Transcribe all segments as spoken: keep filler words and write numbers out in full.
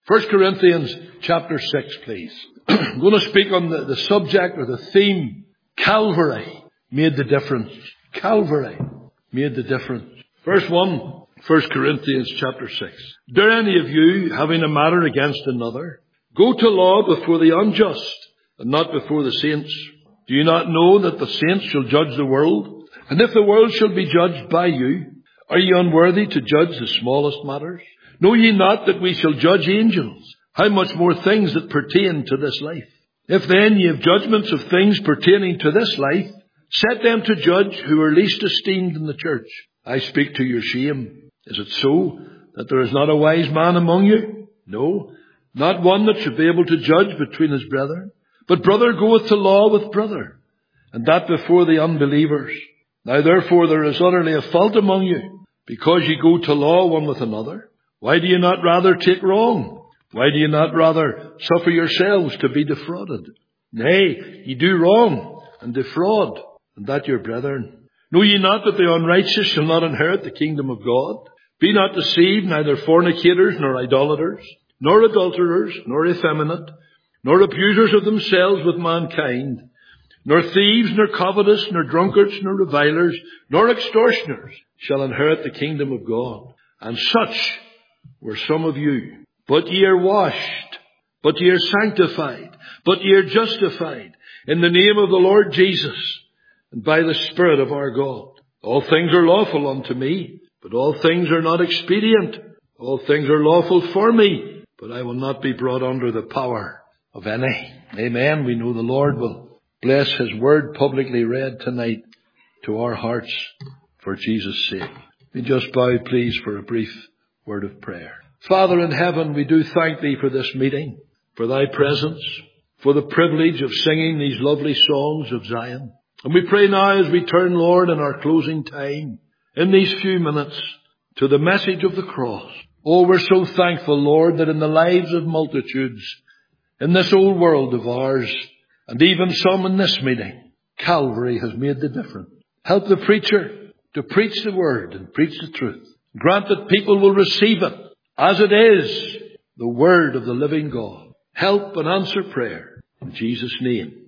First Corinthians chapter six, please. I'm going to speak on the, the subject or the theme, Calvary made the difference. Calvary made the difference. Verse one, First Corinthians chapter six. Dare any of you, having a matter against another, go to law before the unjust and not before the saints? Do you not know that the saints shall judge the world? And if the world shall be judged by you, are ye unworthy to judge the smallest matters? Know ye not that we shall judge angels? How much more things that pertain to this life? If then ye have judgments of things pertaining to this life, set them to judge who are least esteemed in the church. I speak to your shame. Is it so that there is not a wise man among you? No, not one that should be able to judge between his brethren. But brother goeth to law with brother, and that before the unbelievers. Now therefore there is utterly a fault among you, because ye go to law one with another. Why do you not rather take wrong? Why do you not rather suffer yourselves to be defrauded? Nay, ye do wrong and defraud, and that your brethren. Know ye not that the unrighteous shall not inherit the kingdom of God? Be not deceived, neither fornicators, nor idolaters, nor adulterers, nor effeminate, nor abusers of themselves with mankind, nor thieves, nor covetous, nor drunkards, nor revilers, nor extortioners shall inherit the kingdom of God. And such were some of you. But ye are washed, but ye are sanctified, but ye are justified in the name of the Lord Jesus, and by the Spirit of our God. All things are lawful unto me, but all things are not expedient. All things are lawful for me, but I will not be brought under the power of any. Amen. We know the Lord will bless His word publicly read tonight to our hearts for Jesus' sake. We just bow, please, for a brief word of prayer. Father in heaven, we do thank Thee for this meeting, for Thy presence, for the privilege of singing these lovely songs of Zion. And we pray now as we turn, Lord, in our closing time, in these few minutes, to the message of the cross. Oh, we're so thankful, Lord, that in the lives of multitudes, in this old world of ours, and even some in this meeting, Calvary has made the difference. Help the preacher to preach the word and preach the truth. Grant that people will receive it as it is, the word of the living God. Help and answer prayer in Jesus' name.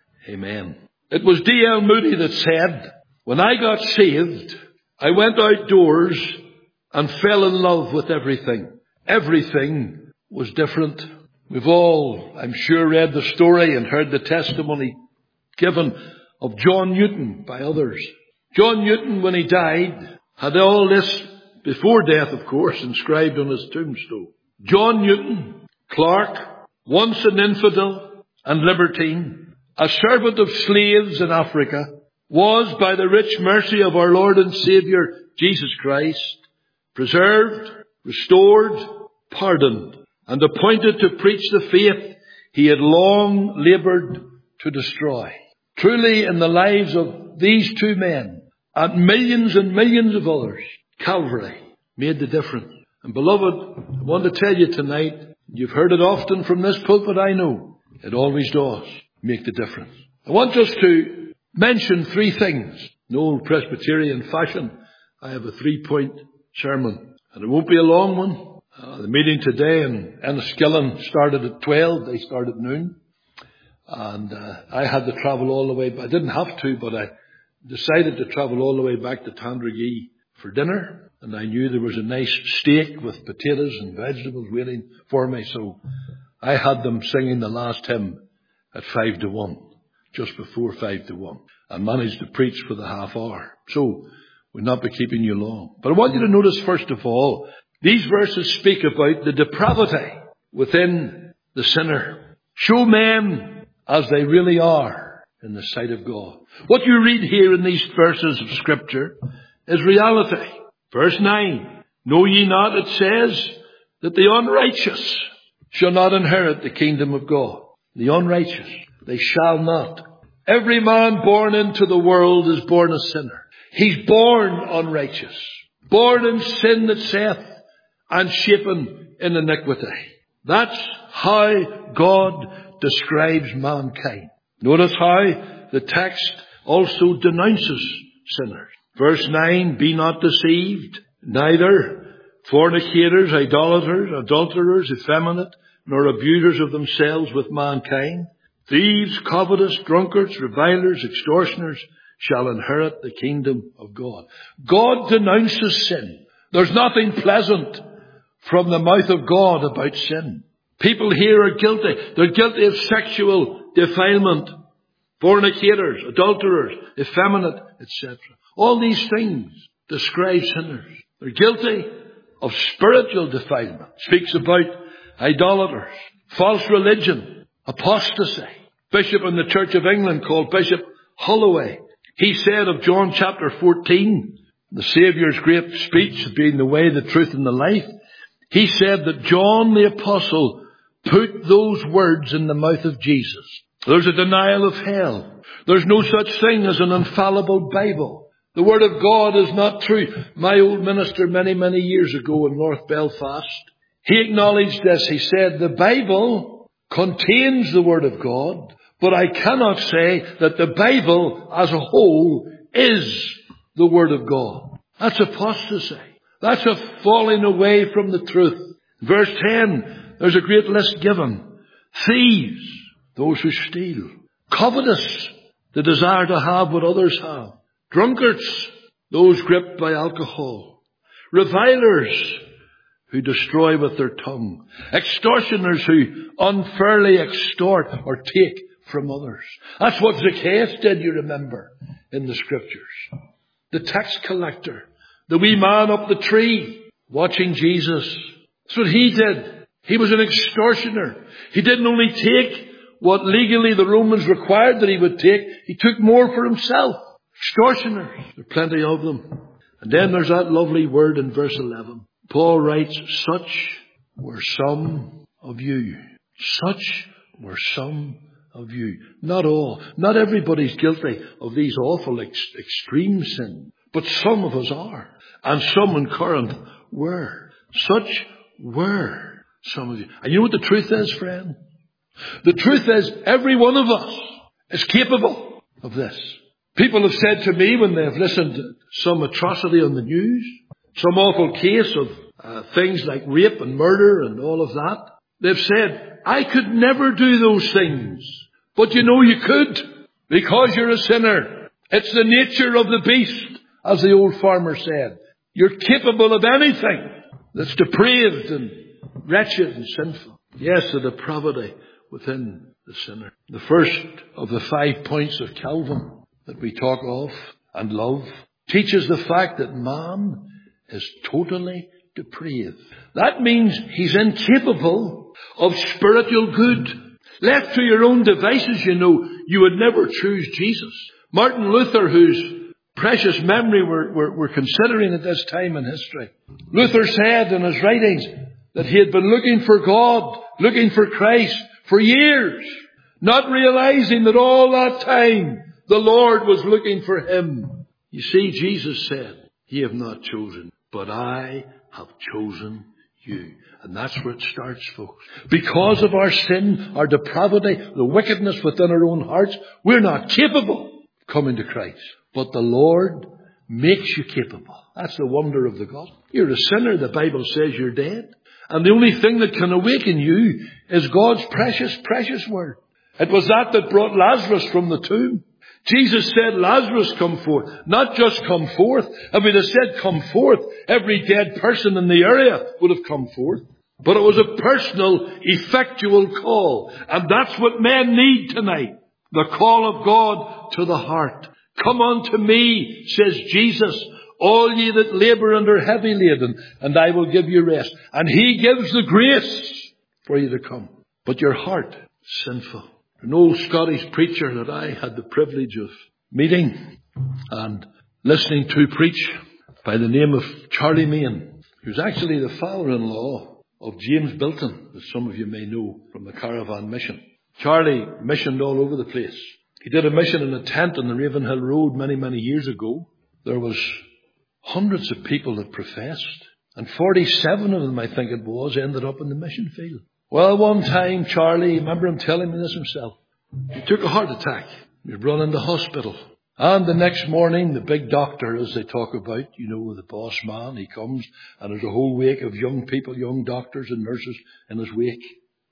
Amen. It was D L Moody that said, when I got saved, I went outdoors and fell in love with everything. Everything was different. We've all, I'm sure, read the story and heard the testimony given of John Newton by others. John Newton, when he died, had all this, before death, of course, inscribed on his tombstone. John Newton, Clark, once an infidel and libertine, a servant of slaves in Africa, was, by the rich mercy of our Lord and Saviour, Jesus Christ, preserved, restored, pardoned, and appointed to preach the faith he had long laboured to destroy. Truly, in the lives of these two men, and millions and millions of others, Calvary made the difference. And beloved, I want to tell you tonight, you've heard it often from this pulpit, I know, it always does make the difference. I want us to mention three things. In old Presbyterian fashion, I have a three-point sermon, and it won't be a long one. Uh, the meeting today in Enniskillen started at twelve. They started at noon. And uh, I had to travel all the way. I didn't have to, but I decided to travel all the way back to Tandragee for dinner. And I knew there was a nice steak with potatoes and vegetables waiting for me. So I had them singing the last hymn at five to one, just before five to one. I managed to preach for the half hour. So we'll not be keeping you long. But I want you to notice, first of all, these verses speak about the depravity within the sinner. Show men as they really are in the sight of God. What you read here in these verses of Scripture is reality. Verse nine, know ye not, it says, that the unrighteous shall not inherit the kingdom of God. The unrighteous, they shall not. Every man born into the world is born a sinner. He's born unrighteous, born in sin that saith, and shapen in iniquity. That's how God describes mankind. Notice how the text also denounces sinners. Verse nine, be not deceived, neither fornicators, idolaters, adulterers, effeminate, nor abusers of themselves with mankind. Thieves, covetous, drunkards, revilers, extortioners shall inherit the kingdom of God. God denounces sin. There's nothing pleasant from the mouth of God about sin. People here are guilty. They're guilty of sexual defilement, fornicators, adulterers, effeminate, et cetera. All these things describe sinners. They're guilty of spiritual defilement. Speaks about idolaters, false religion, apostasy. Bishop in the Church of England called Bishop Holloway, he said of John chapter fourteen, the Saviour's great speech being the way, the truth and the life, he said that John the Apostle put those words in the mouth of Jesus. There's a denial of hell. There's no such thing as an infallible Bible. The Word of God is not true. My old minister many, many years ago in North Belfast, he acknowledged this. He said, the Bible contains the Word of God, but I cannot say that the Bible as a whole is the Word of God. That's apostasy. That's a falling away from the truth. Verse ten, there's a great list given. Thieves, those who steal. Covetous, the desire to have what others have. Drunkards, those gripped by alcohol. Revilers, who destroy with their tongue. Extortioners, who unfairly extort or take from others. That's what Zacchaeus did, you remember, in the scriptures. The tax collector, the wee man up the tree, watching Jesus. That's what he did. He was an extortioner. He didn't only take what legally the Romans required that he would take, he took more for himself. Extortioners. There are plenty of them. And then there's that lovely word in verse eleven. Paul writes, such were some of you. Such were some of you. Not all. Not everybody's guilty of these awful ex- extreme sins. But some of us are. And some in Corinth were. Such were some of you. And you know what the truth is, friend? The truth is every one of us is capable of this. People have said to me when they've listened to some atrocity on the news, some awful case of uh, things like rape and murder and all of that, they've said, I could never do those things. But you know you could, because you're a sinner. It's the nature of the beast, as the old farmer said. You're capable of anything that's depraved and wretched and sinful. Yes, the depravity within the sinner. The first of the five points of Calvin that we talk of and love teaches the fact that man is totally depraved. That means he's incapable of spiritual good. Left to your own devices, you know, you would never choose Jesus. Martin Luther, whose precious memory we're, we're, we're considering at this time in history, Luther said in his writings that he had been looking for God, looking for Christ for years, not realizing that all that time the Lord was looking for him. You see, Jesus said, ye have not chosen, but I have chosen you. And that's where it starts, folks. Because of our sin, our depravity, the wickedness within our own hearts, we're not capable of coming to Christ. But the Lord makes you capable. That's the wonder of the gospel. You're a sinner. The Bible says you're dead. And the only thing that can awaken you is God's precious, precious word. It was that that brought Lazarus from the tomb. Jesus said, Lazarus, come forth. Not just come forth. If he'd have said, come forth, every dead person in the area would have come forth. But it was a personal, effectual call. And that's what men need tonight. The call of God to the heart. Come unto me, says Jesus, all ye that labour and are heavy laden, and I will give you rest. And he gives the grace for you to come. But your heart is sinful. An old Scottish preacher that I had the privilege of meeting and listening to preach by the name of Charlie Main, who's actually the father-in-law of James Bilton, as some of you may know from the Caravan Mission. Charlie missioned all over the place. He did a mission in a tent on the Ravenhill Road many, many years ago. There was hundreds of people that professed, and forty-seven of them, I think it was, ended up in the mission field. Well, one time, Charlie, I remember him telling me this himself, he took a heart attack. He was run into hospital. And the next morning, the big doctor, as they talk about, you know, the boss man, he comes, and there's a whole wake of young people, young doctors and nurses in his wake.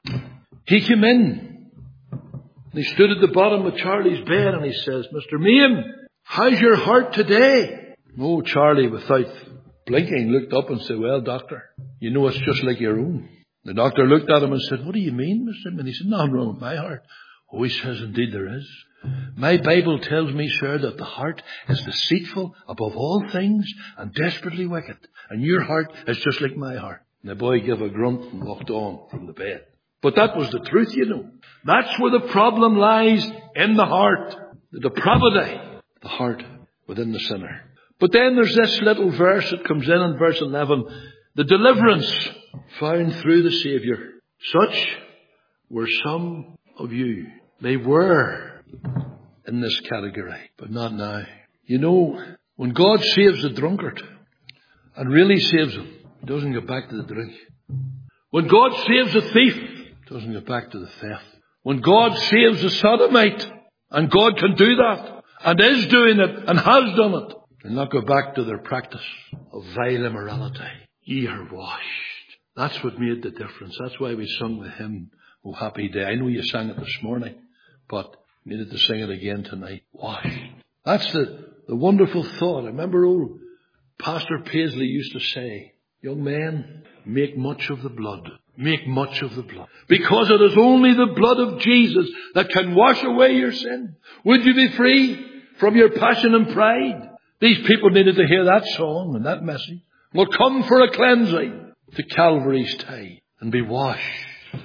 He came in, and he stood at the bottom of Charlie's bed, and he says, Mister Meehan, how's your heart today? Oh, Charlie, without blinking, looked up and said, well, doctor, you know it's just like your own. The doctor looked at him and said, what do you mean, Mister Meehan? He said, nothing wrong with my heart. Oh, he says, indeed there is. My Bible tells me, sir, that the heart is deceitful above all things and desperately wicked. And your heart is just like my heart. And the boy gave a grunt and walked on from the bed. But that was the truth, you know. That's where the problem lies, in the heart. The depravity, the heart within the sinner. But then there's this little verse that comes in in verse eleven. The deliverance found through the Saviour. Such were some of you. They were in this category, but not now. You know, when God saves a drunkard, and really saves him, he doesn't get back to the drink. When God saves a thief, he doesn't get back to the theft. When God saves a sodomite, and God can do that, and is doing it, and has done it, they'll not go back to their practice of vile immorality. Ye are washed. That's what made the difference. That's why we sung the hymn, Oh Happy Day. I know you sang it this morning, but needed to sing it again tonight. Washed. That's the, the wonderful thought. I remember old Pastor Paisley used to say, young men, make much of the blood. Make much of the blood. Because it is only the blood of Jesus that can wash away your sin. Would you be free from your passion and pride? These people needed to hear that song and that message. Well, come for a cleansing to Calvary's tide and be washed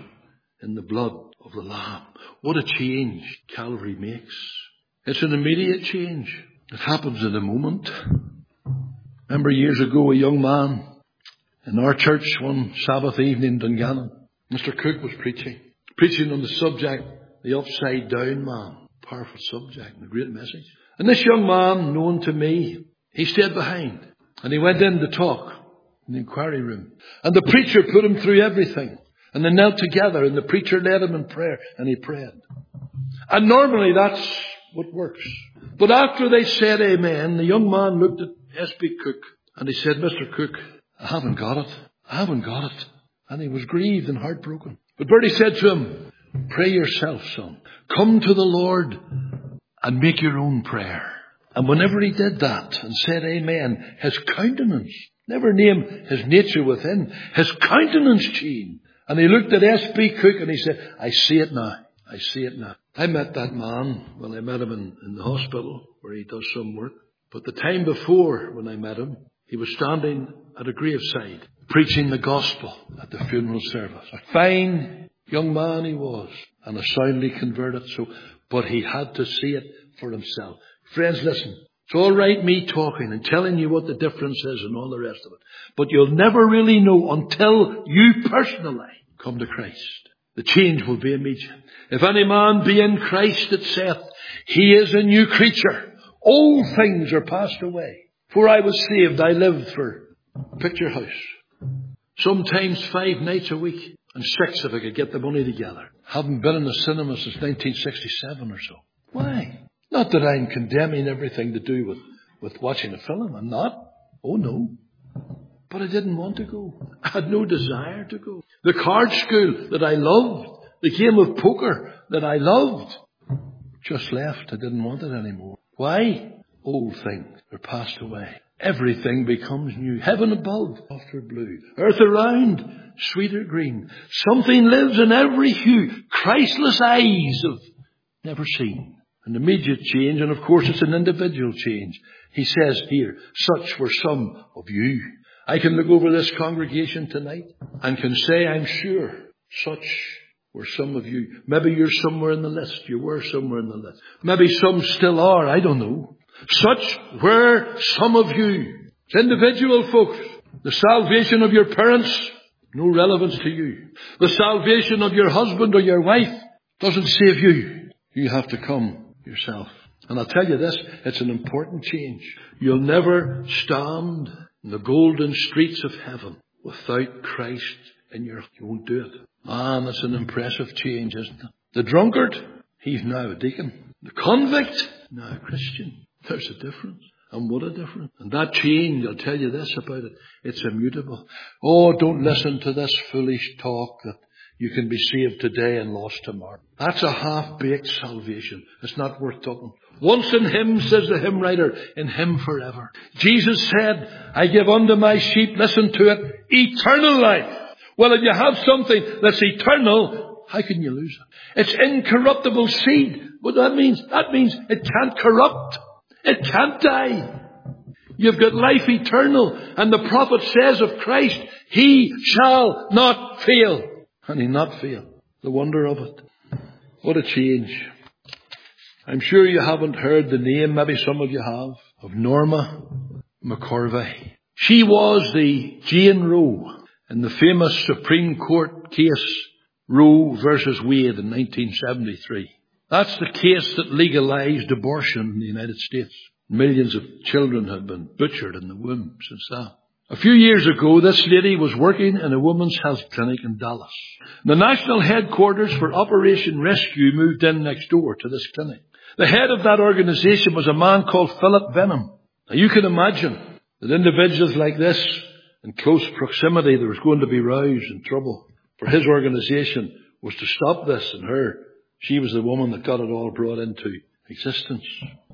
in the blood of the Lamb. What a change Calvary makes. It's an immediate change. It happens in a moment. Remember years ago, a young man in our church one Sabbath evening in Dungannon, Mister Cook was preaching. Preaching on the subject, the upside down man. Powerful subject and a great message. And this young man, known to me, he stayed behind. And he went in to talk in the inquiry room. And the preacher put him through everything. And they knelt together and the preacher led him in prayer and he prayed. And normally that's what works. But after they said amen, the young man looked at S B Cook and he said, Mister Cook, I haven't got it. I haven't got it. And he was grieved and heartbroken. But Bertie said to him, pray yourself, son. Come to the Lord and make your own prayer. And whenever he did that and said amen, his countenance, never name his nature within, his countenance changed. And he looked at S B Cook and he said, I see it now. I see it now. I met that man, well, I met him in, in the hospital where he does some work. But the time before when I met him, he was standing at a graveside preaching the gospel at the funeral service. A fine young man he was and a soundly converted, so, but he had to see it for himself. Friends, listen. It's all right me talking and telling you what the difference is and all the rest of it. But you'll never really know until you personally come to Christ. The change will be immediate. If any man be in Christ, it saith, he is a new creature. Old things are passed away. Before I was saved, I lived for a picture house. Sometimes five nights a week. And six if I could get the money together. Haven't been in the cinema since nineteen sixty-seven or so. Why? Not that I'm condemning everything to do with, with watching a film. I'm not. Oh no. But I didn't want to go. I had no desire to go. The card school that I loved, the game of poker that I loved, just left. I didn't want it anymore. Why? Old things are passed away. Everything becomes new. Heaven above, softer blue. Earth around, sweeter green. Something lives in every hue. Christless eyes have never seen. An immediate change, and of course it's an individual change. He says here, such were some of you. I can look over this congregation tonight and can say, I'm sure, such were some of you. Maybe you're somewhere in the list. You were somewhere in the list. Maybe some still are. I don't know. Such were some of you. It's individual, folks. The salvation of your parents, no relevance to you. The salvation of your husband or your wife doesn't save you. You have to come yourself. And I'll tell you this, it's an important change. You'll never stand in the golden streets of heaven without Christ in your... You won't do it. Man, it's an impressive change, isn't it? The drunkard, he's now a deacon. The convict, now a Christian. There's a difference. And what a difference. And that change, I'll tell you this about it, it's immutable. Oh, don't listen to this foolish talk that you can be saved today and lost tomorrow. That's a half-baked salvation. It's not worth talking. Once in Him, says the hymn writer, in Him forever. Jesus said, I give unto my sheep, listen to it, eternal life. Well, if you have something that's eternal, how can you lose it? It's incorruptible seed. What that means? That means it can't corrupt. It can't die. You've got life eternal. And the prophet says of Christ, He shall not fail. And He not fail. The wonder of it. What a change. I'm sure you haven't heard the name, maybe some of you have, of Norma McCorvey. She was the Jane Roe in the famous Supreme Court case Roe versus Wade in nineteen seventy-three. That's the case that legalized abortion in the United States. Millions of children had been butchered in the womb since that. A few years ago, this lady was working in a women's health clinic in Dallas. The national headquarters for Operation Rescue moved in next door to this clinic. The head of that organization was a man called Philip Benham. Now you can imagine that individuals like this, in close proximity, there was going to be rows and trouble. For his organization was to stop this, and her, she was the woman that got it all brought into existence.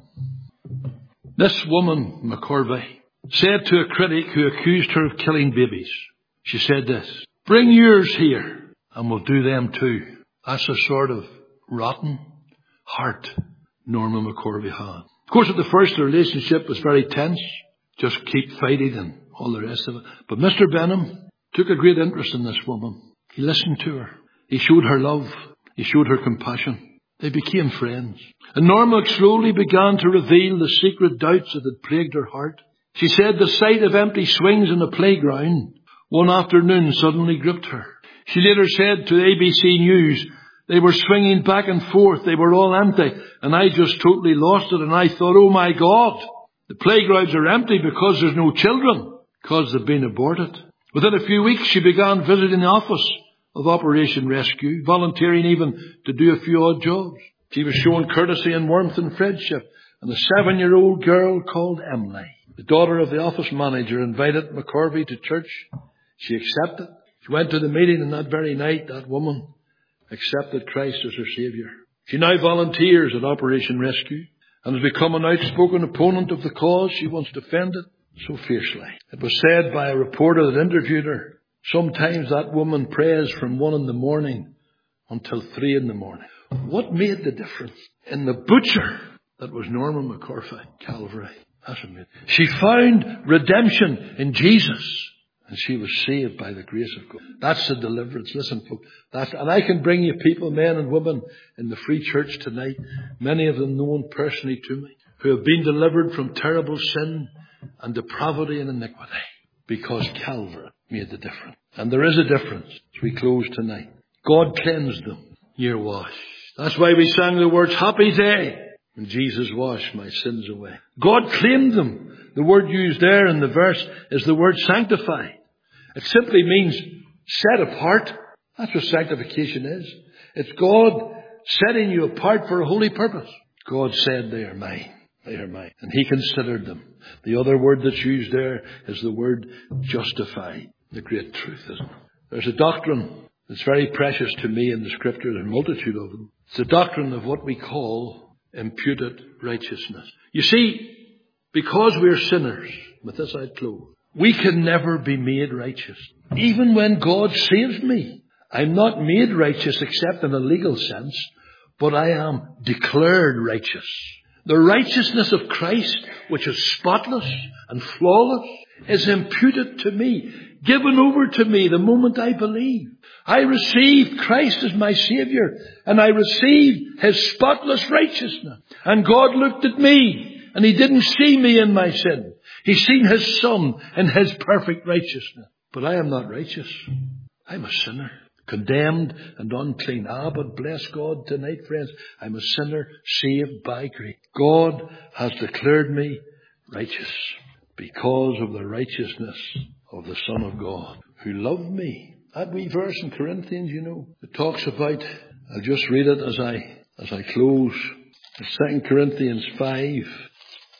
This woman, McCorvey, said to a critic who accused her of killing babies, she said this, bring yours here and we'll do them too. That's the sort of rotten heart Norma McCorvey had. Of course, at the first, the relationship was very tense. Just keep fighting and all the rest of it. But Mister Benham took a great interest in this woman. He listened to her. He showed her love. He showed her compassion. They became friends. And Norma slowly began to reveal the secret doubts that had plagued her heart. She said the sight of empty swings in a playground one afternoon suddenly gripped her. She later said to A B C News, they were swinging back and forth. They were all empty. And I just totally lost it. And I thought, oh my God, the playgrounds are empty because there's no children, because they've been aborted. Within a few weeks, she began visiting the office of Operation Rescue, volunteering even to do a few odd jobs. She was shown courtesy and warmth and friendship. And a seven-year-old girl called Emily, the daughter of the office manager, invited McCorvey to church. She accepted. She went to the meeting, and that very night, that woman accepted Christ as her Saviour. She now volunteers at Operation Rescue and has become an outspoken opponent of the cause she once defended so fiercely. It was said by a reporter that interviewed her, sometimes that woman prays from one in the morning until three in the morning. What made the difference? In the butcher that was Norma McCorvey, Calvary. That's what made. She found redemption in Jesus. And she was saved by the grace of God. That's the deliverance. Listen, folks. That's, and I can bring you people, men and women, in the free church tonight, many of them known personally to me, who have been delivered from terrible sin and depravity and iniquity, because Calvary made the difference. And there is a difference as we close tonight. God cleansed them. You're washed. That's why we sang the words, happy day, when Jesus washed my sins away. God claimed them. The word used there in the verse is the word sanctify. It simply means set apart. That's what sanctification is. It's God setting you apart for a holy purpose. God said they are mine. They are mine. And He considered them. The other word that's used there is the word justify. The great truth, isn't it? There's a doctrine that's very precious to me in the Scripture. There's a multitude of them. It's the doctrine of what we call imputed righteousness. You see, because we're sinners, with this I'd close, we can never be made righteous. Even when God saves me, I'm not made righteous except in a legal sense, but I am declared righteous. The righteousness of Christ, which is spotless and flawless, is imputed to me, given over to me the moment I believe. I received Christ as my Saviour, and I received His spotless righteousness. And God looked at me, and He didn't see me in my sin. He's seen His Son in His perfect righteousness. But I am not righteous. I'm a sinner, condemned and unclean. Ah, but bless God tonight, friends. I'm a sinner saved by grace. God has declared me righteous because of the righteousness of the Son of God, who loved me. That wee verse in Corinthians, you know, it talks about, I'll just read it as I, as I close. Second Corinthians five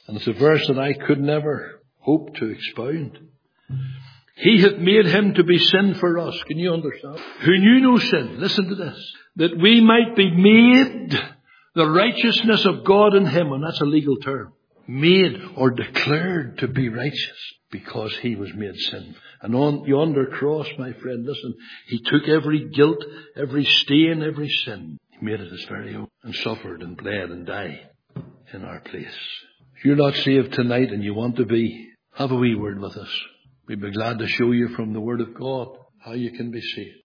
And it's a verse that I could never hope to expound. He hath made him to be sin for us. Can you understand? Who knew no sin. Listen to this. That we might be made the righteousness of God in him. And that's a legal term. Made or declared to be righteous because he was made sin. And on yonder cross, my friend, listen, he took every guilt, every stain, every sin. He made it his very own and suffered and bled and died in our place. If you're not saved tonight and you want to be, have a wee word with us. We'd be glad to show you from the Word of God how you can be saved.